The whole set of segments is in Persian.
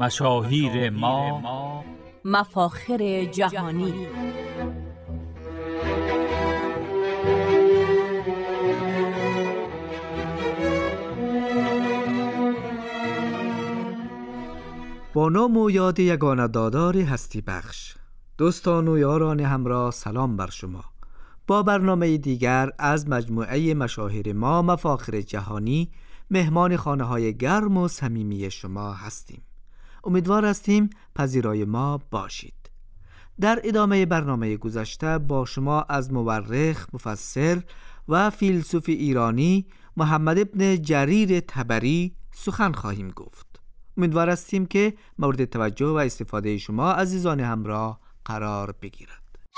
مشاهیر ما، مفاخر جهانی. با نام و یاد یگانه دادار هستی بخش، دوستان و یاران همراه، سلام بر شما. با برنامه دیگر از مجموعه مشاهیر ما، مفاخر جهانی، مهمان خانه‌های گرم و صمیمی شما هستیم. امیدوار هستیم پذیرای ما باشید. در ادامه برنامه گذشته با شما از مورخ، مفسر و فیلسوف ایرانی محمد ابن جریر طبری سخن خواهیم گفت. امیدوار هستیم که مورد توجه و استفاده شما عزیزان همراه قرار بگیرد.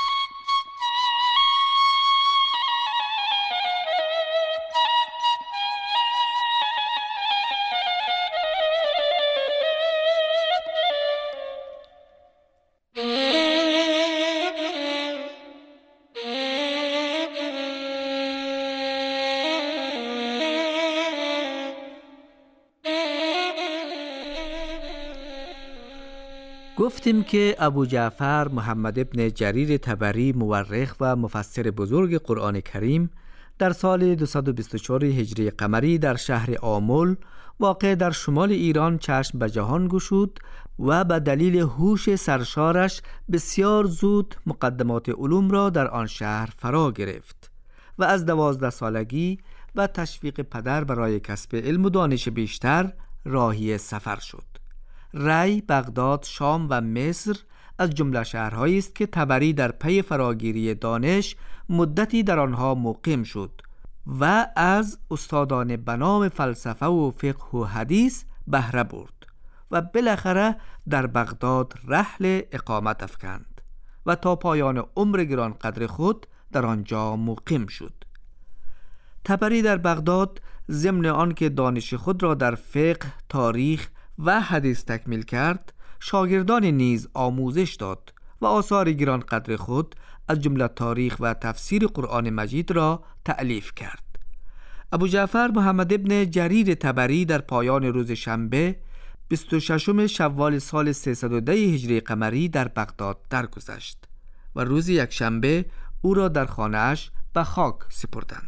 گفتیم که ابو جعفر محمد ابن جریر طبری، مورخ و مفسر بزرگ قرآن کریم، در سال 224 هجری قمری در شهر آمل واقع در شمال ایران چشم به جهان گشود و به دلیل هوش سرشارش بسیار زود مقدمات علوم را در آن شهر فرا گرفت و از 12 سالگی و تشویق پدر برای کسب علم و دانش بیشتر راهی سفر شد. ری، بغداد، شام و مصر از جمله شهرهایی است که طبری در پی فراگیری دانش مدتی در آنها مقیم شد و از استادان بنام فلسفه و فقه و حدیث بهره برد و بالاخره در بغداد رحل اقامت افکند و تا پایان عمر گرانقدر خود در آنجا مقیم شد. طبری در بغداد ضمن آن که دانش خود را در فقه، تاریخ و حدیث تکمیل کرد، شاگردان نیز آموزش داد و آثار گران قدر خود از جمله تاریخ و تفسیر قرآن مجید را تألیف کرد. ابو جعفر محمد ابن جریر طبری در پایان روز شنبه 26 شوال سال 310 هجری قمری در بغداد درگذشت و روز یکشنبه او را در خانه‌اش به خاک سپردند.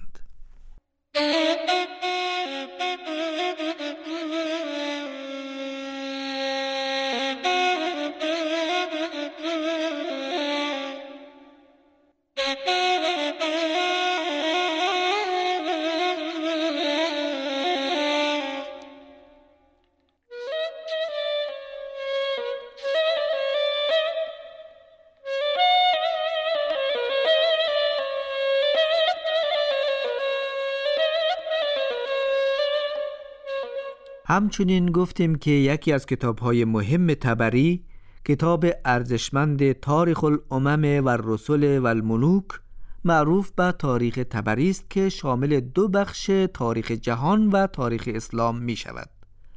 همچنین گفتیم که یکی از کتاب‌های مهم طبری، کتاب ارزشمند تاریخ الامم و الرسل و الملوک، معروف به تاریخ طبری است که شامل 2 بخش تاریخ جهان و تاریخ اسلام می شود.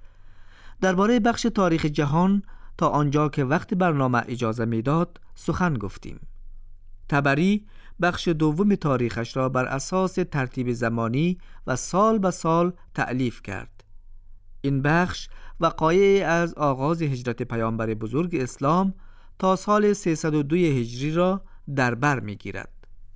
درباره بخش تاریخ جهان تا آنجا که وقت برنامه اجازه میداد سخن گفتیم. طبری بخش دوم تاریخش را بر اساس ترتیب زمانی و سال به سال تألیف کرد. این بخش وقایع از آغاز هجرت پیامبر بزرگ اسلام تا سال 302 هجری را در بر می‌گیرد.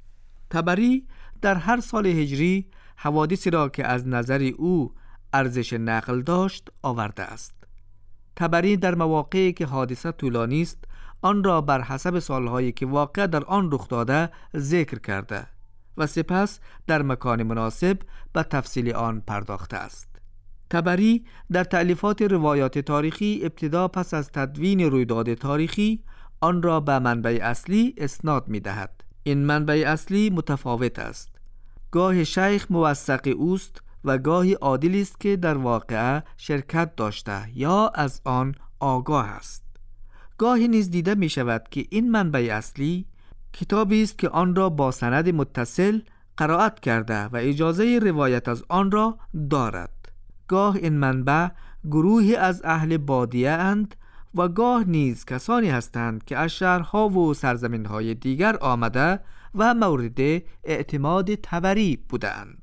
طبری در هر سال هجری حوادثی را که از نظر او ارزش نقل داشت آورده است. طبری در مواقعی که حادثه طولانی است آن را بر حسب سالهایی که واقع در آن رخ داده ذکر کرده و سپس در مکان مناسب به تفصیل آن پرداخته است. طبری در تألیفات روایات تاریخی ابتدا پس از تدوین رویداد تاریخی آن را به منبع اصلی اسناد می دهد. این منبع اصلی متفاوت است. گاه شیخ موثق اوست و گاهی عادلی است که در واقعه شرکت داشته یا از آن آگاه است. گاهی نیز دیده می شود که این منبع اصلی کتابی است که آن را با سند متصل قرائت کرده و اجازه روایت از آن را دارد. گاه این منبع گروهی از اهل بادیه اند و گاه نیز کسانی هستند که از شهرها و سرزمینهای دیگر آمده و مورد اعتماد طبری بودند.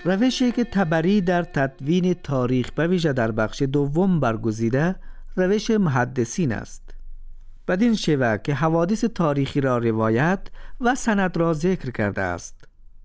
روشی که طبری در تدوین تاریخ به ویژه در بخش دوم برگزیده روش محدثین است. بدین شیوه که حوادث تاریخی را روایت و سند را ذکر کرده است.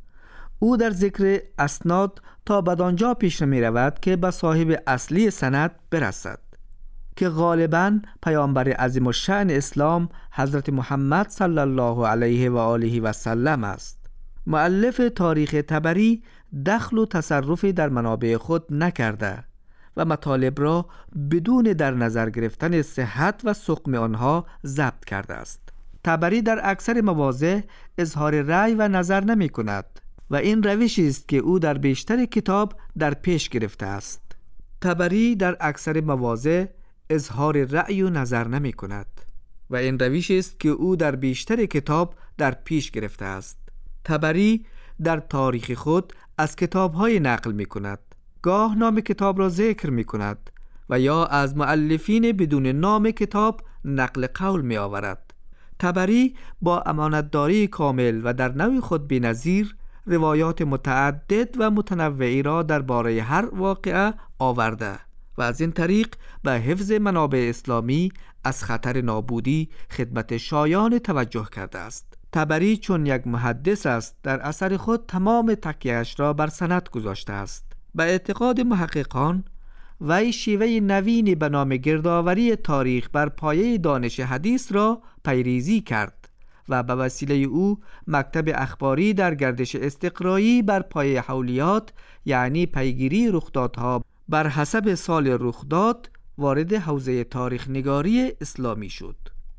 او در ذکر اسناد تا بدانجا پیش نمی رود که به صاحب اصلی سند برسد که غالباً پیامبر عظیم الشأن اسلام حضرت محمد صلی الله علیه و آله و سلم است. مؤلف تاریخ طبری دخل و تصرفی در منابع خود نکرده و مطالب را بدون در نظر گرفتن صحت و سقم آنها ضبط کرده است. طبری در اکثر مواضع اظهار رأی و نظر نمی کند و این روشی است که او در بیشتر کتاب در پیش گرفته است. طبری در اکثر مواضع اظهار رأی و نظر نمی کند و این روشی است که او در بیشتر کتاب در پیش گرفته است. طبری در تاریخ خود از کتاب‌های نقل می کند. گاه نام کتاب را ذکر می کند و یا از مؤلفین بدون نام کتاب نقل قول می آورد. طبری با امانتداری کامل و در نوع خود بی‌نظیر روایات متعدد و متنوعی را درباره هر واقعه آورده و از این طریق به حفظ منابع اسلامی از خطر نابودی خدمت شایان توجه کرده است. طبری چون یک محدث است در اثر خود تمام تکیه‌اش را بر سند گذاشته است. به اعتقاد محققان وی شیوه نوینی به نام گردآوری تاریخ بر پایه دانش حدیث را پیریزی کرد و به وسیله او مکتب اخباری در گردش استقرایی بر پایه حولیات یعنی پیگیری رخدادها بر حسب سال رخداد وارد حوزه تاریخ نگاری اسلامی شد.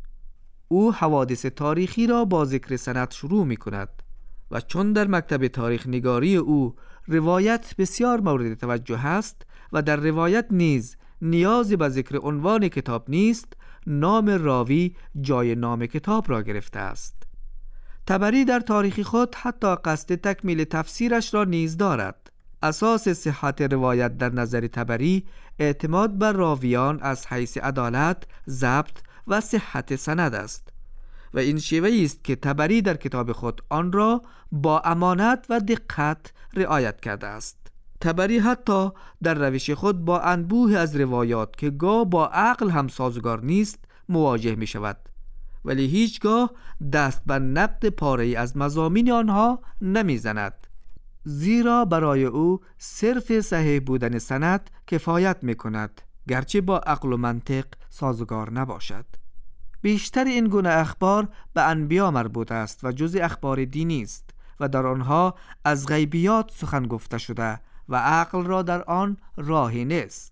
او حوادث تاریخی را با ذکر سند شروع می کند و چون در مکتب تاریخ نگاری او روایت بسیار مورد توجه است و در روایت نیز نیازی به ذکر عنوان کتاب نیست، نام راوی جای نام کتاب را گرفته است. طبری در تاریخ خود حتی قصد تکمیل تفسیرش را نیز دارد. اساس صحت روایت در نظر طبری اعتماد بر راویان از حیث عدالت، ضبط و صحت سند است و این شیوه است که طبری در کتاب خود آن را با امانت و دقت رعایت کرده است. طبری حتی در روش خود با انبوه از روایات که گاه با عقل هم سازگار نیست مواجه می شود، ولی هیچگاه دست به نقد پاره‌ای از مضامین آنها نمی زند، زیرا برای او صرف صحیح بودن سند کفایت می کند گرچه با عقل و منطق سازگار نباشد. بیشتر این گونه اخبار به انبیا مربوط است و جزء اخبار دینی است و در آنها از غیبیات سخن گفته شده و عقل را در آن راهی نیست.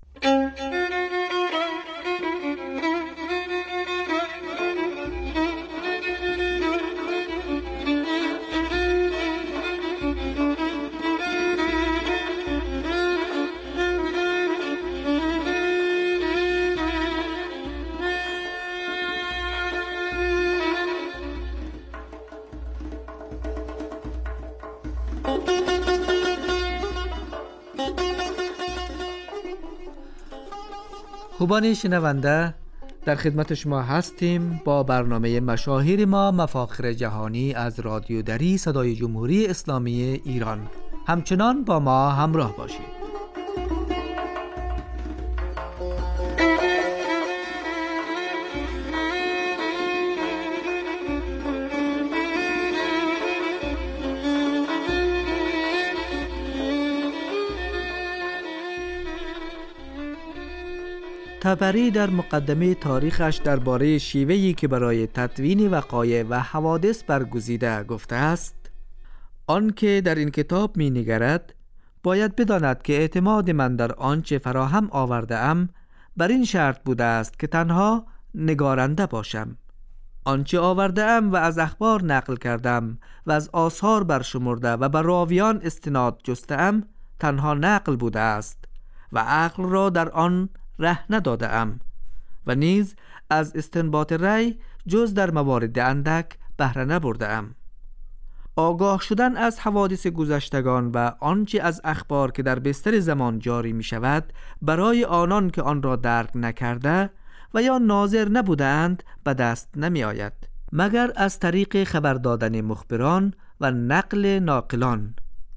خوبان شنونده، در خدمت شما هستیم با برنامه مشاهیر ما مفاخر جهانی از رادیو دری صدای جمهوری اسلامی ایران. همچنان با ما همراه باشید. طبری در مقدمه تاریخش درباره شیوهی که برای تدوین وقایع و حوادث برگزیده گفته است: آن که در این کتاب می نگرد باید بداند که اعتماد من در آنچه فراهم آورده ام بر این شرط بوده است که تنها نگارنده باشم. آنچه آورده ام و از اخبار نقل کردم و از آثار برشمرده و بر راویان استناد جسته ام تنها نقل بوده است و عقل را در آن ره نداده ام و نیز از استنباط رأی جز در موارد اندک بهره نبرده ام. آگاه شدن از حوادث گذشتگان و آنچه از اخبار که در بستر زمان جاری می شود برای آنان که آن را درک نکرده و یا ناظر نبودند به دست نمی آید مگر از طریق خبر دادن مخبران و نقل ناقلان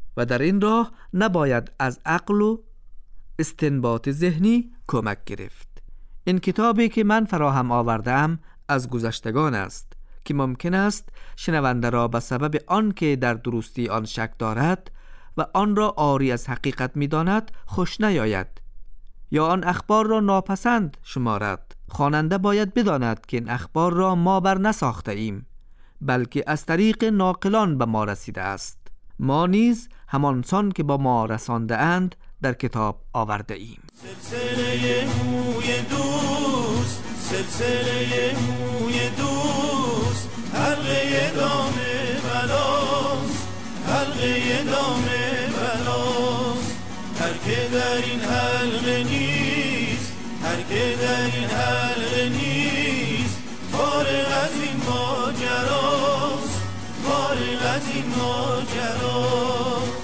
و در این راه نباید از عقل و استنباط ذهنی کمک گرفت. این کتابی که من فراهم آوردم از گذشتگان است که ممکن است شنونده را به سبب آن که در درستی آن شک دارد و آن را عاری از حقیقت می‌داند خوش نیاید یا آن اخبار را ناپسند شمارد. خواننده باید بداند که این اخبار را ما بر نساخته ایم، بلکه از طریق ناقلان به ما رسیده است. ما نیز همانسان که با ما رسانده اند در کتاب آورده ایم. سلسله موی دوست، سلسله موی دوست، حلقه دام بلاست، حلقه دام بلاست. هر که در این حلقه نیست، هر که در این حلقه نیست، فارغ از این ماجراست، فارغ از این ماجراست.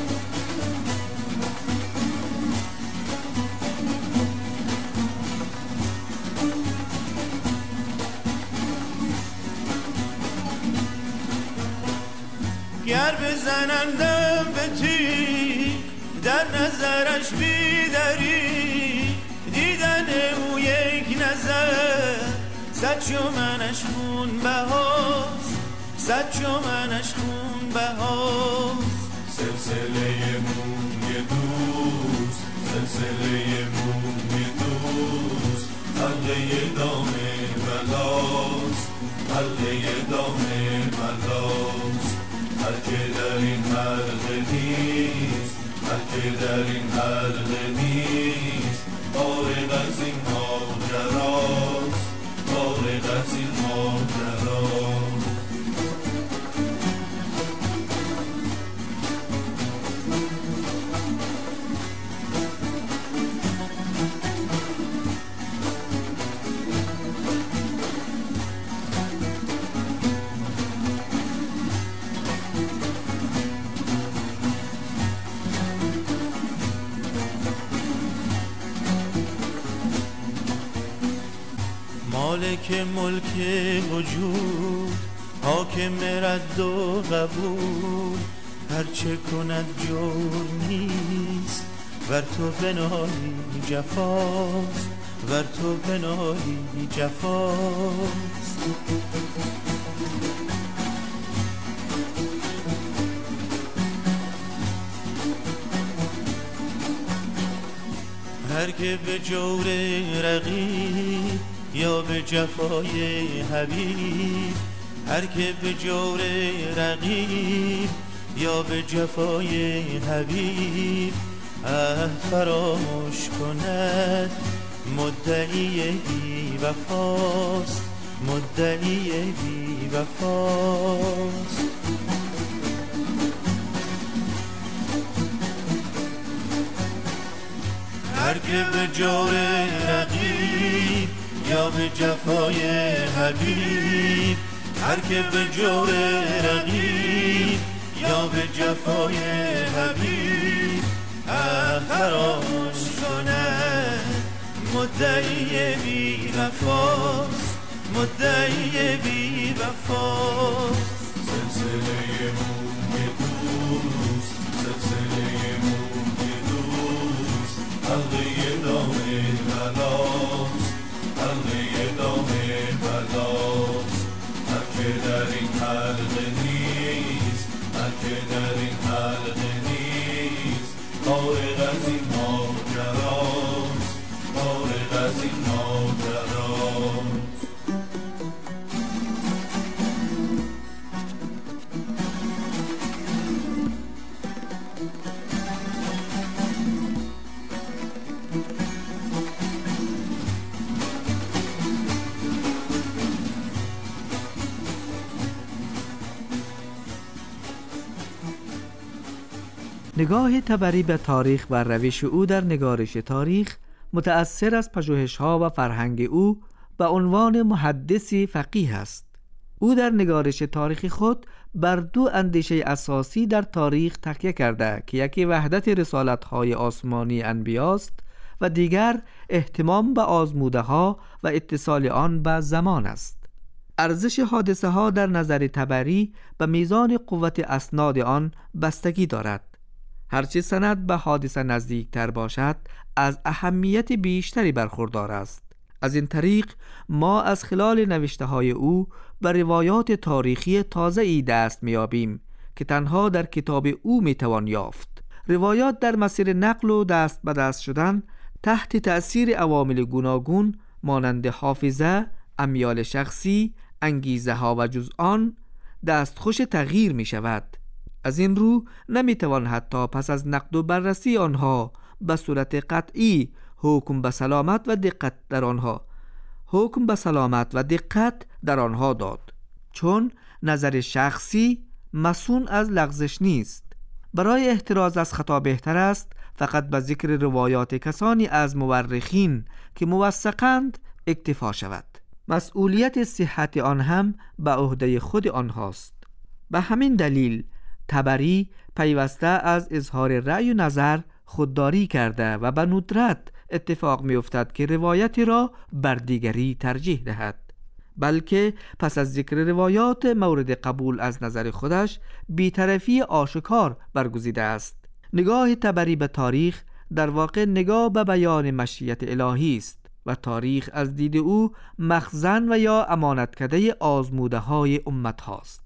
گر بزنندم به تیر در نظرش بیداری، دیدن او یک نظر صد چومنش خون بهاست، صد چومنش خون بهاست. سلسله موی دوست، سلسله موی دوست، حلقه دام بلاست، حلقه دام بلاست. هر که در این حلقه نیست، هر که در این حلقه نیست، فارغ از این ماجراست، فارغ از این ماجراست. مالک ملک وجود، حاکم رد و قبول، هرچه کند جرم نیست، ور تو بنالی جفاست، ور تو بنالی جفاست. هر که به جور رقیب یا به جفای حبیب، هر که به جور رقیب یا به جفای حبیب، فراموش کند مدعی بی وفاست، مدعی بی وفاست. هر که به جور رقیب یا به جفای حبیب، هر که به جور رقیب یا به جفای حبیب، فراموش کند مدعی بی وفاست، مدعی بی وفاست. سلسله موی دوست، سلسله موی دوست، حلقه دام بلاست، حلقه دام بلاست. هر که در این حلقه نیست، هر که در این حلقه نیست، فارغ از این ماجراست، فارغ از این ماجراست. نگاه طبری به تاریخ و روش او در نگارش تاریخ متأثر از پژوهش‌ها و فرهنگ او به عنوان محدثی فقیه است. او در نگارش تاریخی خود بر دو اندیشه اساسی در تاریخ تکیه کرده که یکی وحدت رسالت‌های آسمانی انبیاست و دیگر اهتمام به آزموده‌ها و اتصال آن به زمان است. ارزش حادثه ها در نظر طبری به میزان قوت اسناد آن بستگی دارد. هرچه سند به حادثه نزدیکتر باشد از اهمیت بیشتری برخوردار است. از این طریق ما از خلال نوشته‌های او به روایات تاریخی تازه‌ای دست می‌یابیم که تنها در کتاب او می‌توان یافت. روایات در مسیر نقل و دست به دست شدن تحت تأثیر عوامل گوناگون مانند حافظه، امیال شخصی، انگیزه ها و جز آن دستخوش تغییر می شود. از این رو نمی توان حتی پس از نقد و بررسی آنها به صورت قطعی حکم به سلامت و دقت در آنها داد، چون نظر شخصی مصون از لغزش نیست. برای احتراز از خطا بهتر است فقط به ذکر روایات کسانی از مورخین که موثقند اکتفا شود. مسئولیت صحت آن هم به عهده خود آنهاست. به همین دلیل طبری پیوسته از اظهار رأی و نظر خودداری کرده و به ندرت اتفاق می افتد که روایتی را بر دیگری ترجیح دهد، بلکه پس از ذکر روایات مورد قبول از نظر خودش بی‌طرفی آشکار برگزیده است. نگاه طبری به تاریخ در واقع نگاه به بیان مشیت الهی است و تاریخ از دید او مخزن و یا امانتکده آزموده های امت هاست.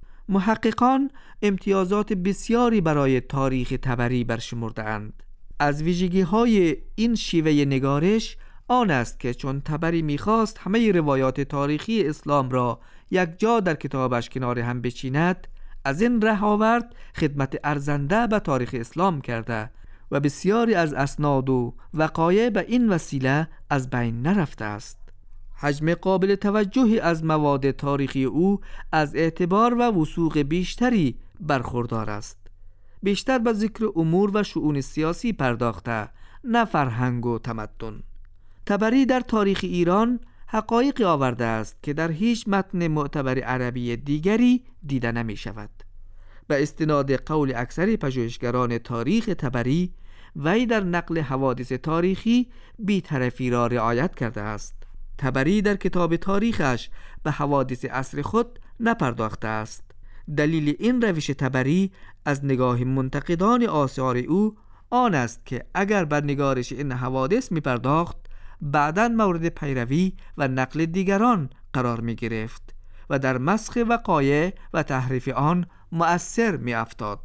محققان امتیازات بسیاری برای تاریخ طبری برشمرده اند. از ویژگی های این شیوه نگارش آن است که چون طبری میخواست همه روایات تاریخی اسلام را یک جا در کتابش کنار هم بچیند، از این ره آورد خدمت ارزنده به تاریخ اسلام کرده و بسیاری از اسناد و وقایع به این وسیله از بین نرفته است. حجم قابل توجهی از مواد تاریخی او از اعتبار و وثوق بیشتری برخوردار است. بیشتر به ذکر امور و شؤون سیاسی پرداخته، نه فرهنگ و تمدن. طبری در تاریخ ایران حقایقی آورده است که در هیچ متن معتبر عربی دیگری دیده نمی شود. به استناد قول اکثر پژوهشگران تاریخ طبری، وی در نقل حوادث تاریخی بی‌طرفی را رعایت کرده است. طبری در کتاب تاریخش به حوادث عصر خود نپرداخته است. دلیل این روش طبری از نگاه منتقدان آثار او آن است که اگر بر نگارش این حوادث می پرداخت، بعداً مورد پیروی و نقل دیگران قرار می گرفت و در مسخ وقایع و تحریف آن مؤثر می افتاد.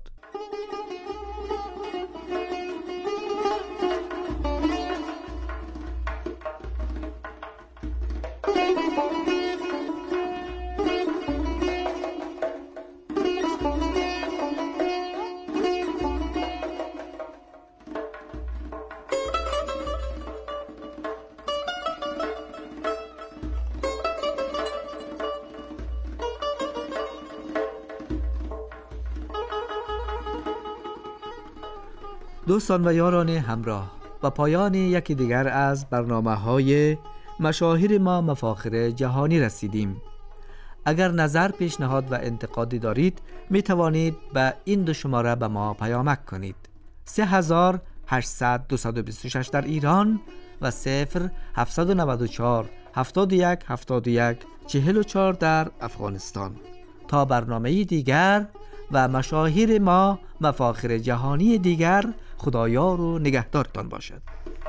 دوستان و یاران همراه، و پایان یکی دیگر از برنامه‌های مشاهیر ما مفاخر جهانی رسیدیم. اگر نظر، پیشنهاد و انتقادی دارید می توانید به این دو شماره به ما پیامک کنید: 3800 در ایران و 0794 71 71 44 در افغانستان. تا برنامه دیگر و مشاهیر ما مفاخر جهانی دیگر، خدایار و نگهدارتان باشد.